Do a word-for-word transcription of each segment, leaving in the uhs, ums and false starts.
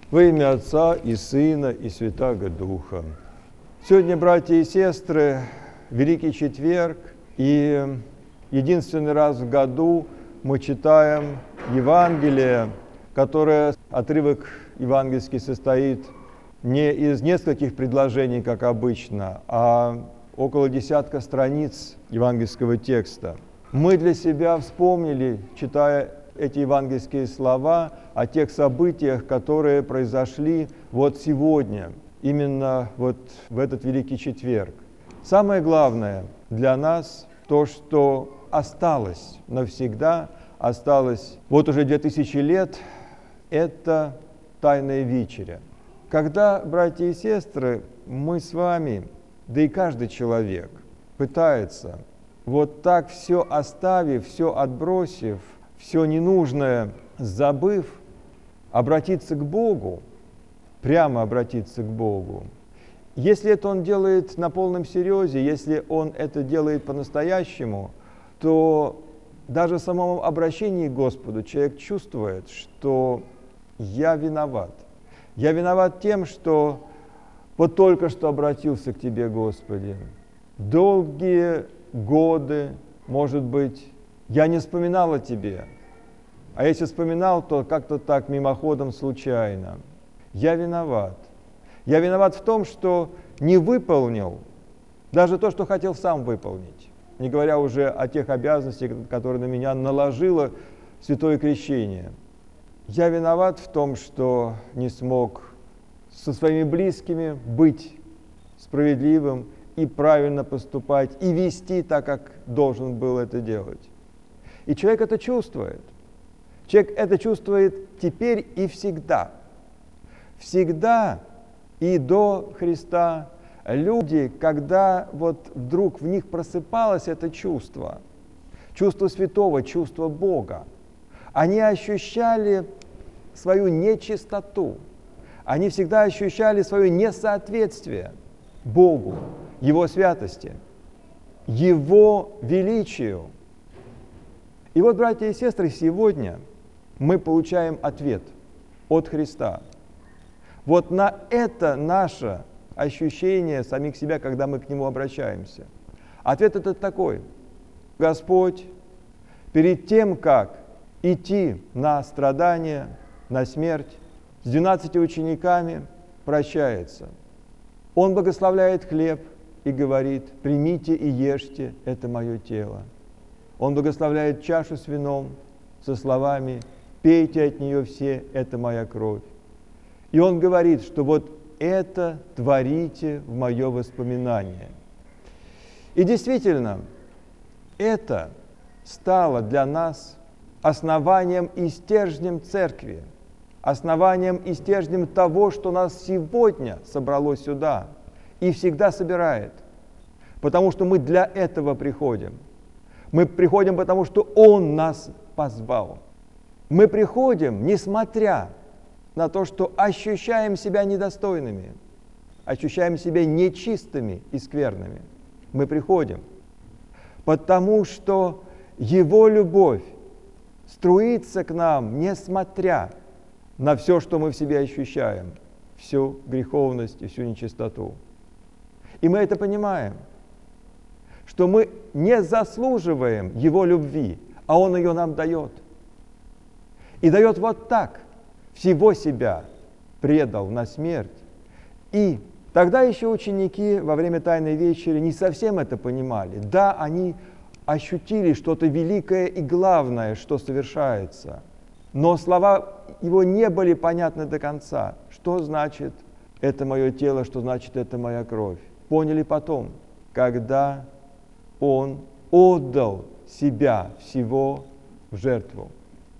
Во имя Отца и Сына и Святаго Духа. Сегодня, братья и сестры, Великий Четверг, и единственный раз в году мы читаем Евангелие, которое, отрывок евангельский, состоит не из нескольких предложений, как обычно, а около десятка страниц евангельского текста. Мы для себя вспомнили, читая эти евангельские слова, о тех событиях, которые произошли вот сегодня, именно вот в этот Великий Четверг. Самое главное для нас то, что осталось навсегда, осталось вот уже две тысячи лет, это Тайная вечеря. Когда, братья и сестры, мы с вами, да и каждый человек, пытается вот так все оставив, все отбросив, все ненужное забыв, обратиться к Богу, прямо обратиться к Богу. Если это он делает на полном серьезе, если он это делает по-настоящему, то даже в самом обращении к Господу человек чувствует, что я виноват. Я виноват тем, что вот только что обратился к Тебе, Господи. Долгие годы, может быть, я не вспоминал о Тебе. А если вспоминал, то как-то так мимоходом, случайно. Я виноват. Я виноват в том, что не выполнил даже то, что хотел сам выполнить. Не говоря уже о тех обязанностях, которые на меня наложило Святое Крещение. Я виноват в том, что не смог со своими близкими быть справедливым и правильно поступать, и вести так, как должен был это делать. И человек это чувствует. Человек это чувствует теперь и всегда. Всегда и до Христа люди, когда вот вдруг в них просыпалось это чувство, чувство святого, чувство Бога, они ощущали свою нечистоту, они всегда ощущали свое несоответствие Богу, Его святости, Его величию. И вот, братья и сестры, сегодня мы получаем ответ от Христа. Вот на это наше ощущение самих себя, когда мы к Нему обращаемся. Ответ этот такой. Господь перед тем, как идти на страдания, на смерть, с двенадцатью учениками прощается. Он благословляет хлеб и говорит: примите и ешьте, это мое тело. Он благословляет чашу с вином со словами: пейте от нее все, это моя кровь. И он говорит, что вот это творите в мое воспоминание. И действительно, это стало для нас основанием и стержнем церкви, основанием и стержнем того, что нас сегодня собрало сюда и всегда собирает. Потому что мы для этого приходим. Мы приходим, потому что Он нас позвал. Мы приходим, несмотря на то, что ощущаем себя недостойными, ощущаем себя нечистыми и скверными. Мы приходим, потому что Его любовь струится к нам, несмотря на все, что мы в себе ощущаем, всю греховность и всю нечистоту. И мы это понимаем, что мы не заслуживаем Его любви, а Он ее нам дает. И дает вот так, всего себя предал на смерть. И тогда еще ученики во время Тайной вечери не совсем это понимали. Да, они ощутили что-то великое и главное, что совершается. Но слова Его не были понятны до конца. Что значит «это мое тело», что значит «это моя кровь». Поняли потом, когда Он отдал себя всего в жертву.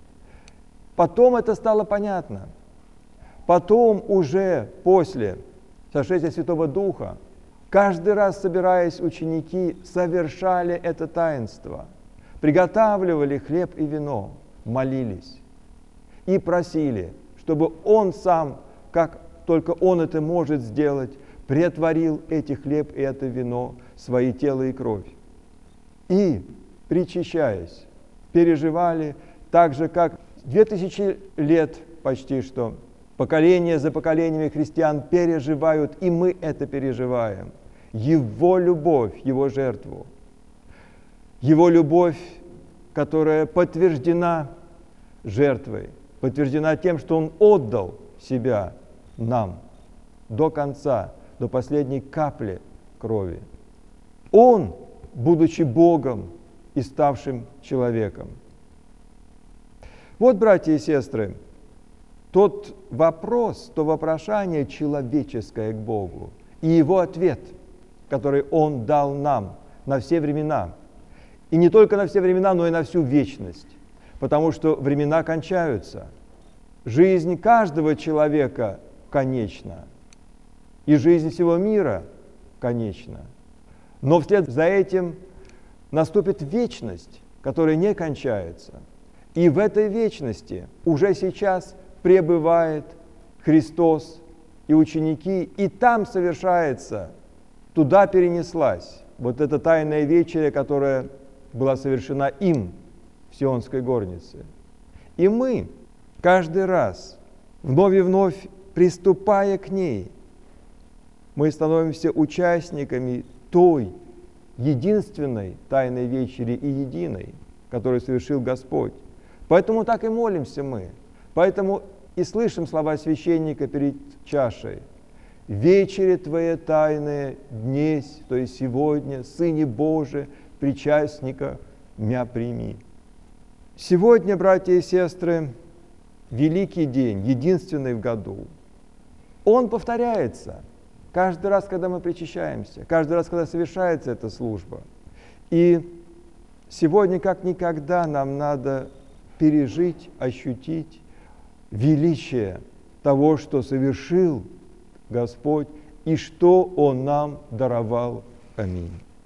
Потом это стало понятно. Потом уже после сошествия Святого Духа, каждый раз, собираясь, ученики совершали это таинство, приготавливали хлеб и вино, молились и просили, чтобы Он сам, как только Он это может сделать, претворил эти хлеб и это вино в свои тело и кровь. И, причащаясь, переживали так же, как две тысячи лет почти что поколения за поколениями христиан переживают, и мы это переживаем. Его любовь, Его жертву. Его любовь, которая подтверждена жертвой, подтверждена тем, что Он отдал себя нам до конца, до последней капли крови. Он, будучи Богом и ставшим человеком. Вот, братья и сестры, тот вопрос, то вопрошание человеческое к Богу и Его ответ, который Он дал нам на все времена. И не только на все времена, но и на всю вечность. Потому что времена кончаются. Жизнь каждого человека конечна. И жизнь всего мира конечна. Но вслед за этим наступит вечность, которая не кончается. И в этой вечности уже сейчас пребывает Христос и ученики, и там совершается, туда перенеслась вот эта тайная вечеря, которая была совершена им в Сионской горнице. И мы каждый раз, вновь и вновь приступая к ней, мы становимся участниками той единственной тайной вечери и единой, которую совершил Господь. Поэтому так и молимся мы. Поэтому и слышим слова священника перед чашей. «Вечере Твоя тайная днесь, то есть сегодня, Сыне Божий, причастника мя прими». Сегодня, братья и сестры, великий день, единственный в году. Он повторяется каждый раз, когда мы причащаемся, каждый раз, когда совершается эта служба. И сегодня, как никогда, нам надо пережить, ощутить величие того, что совершил Господь и что Он нам даровал. Аминь.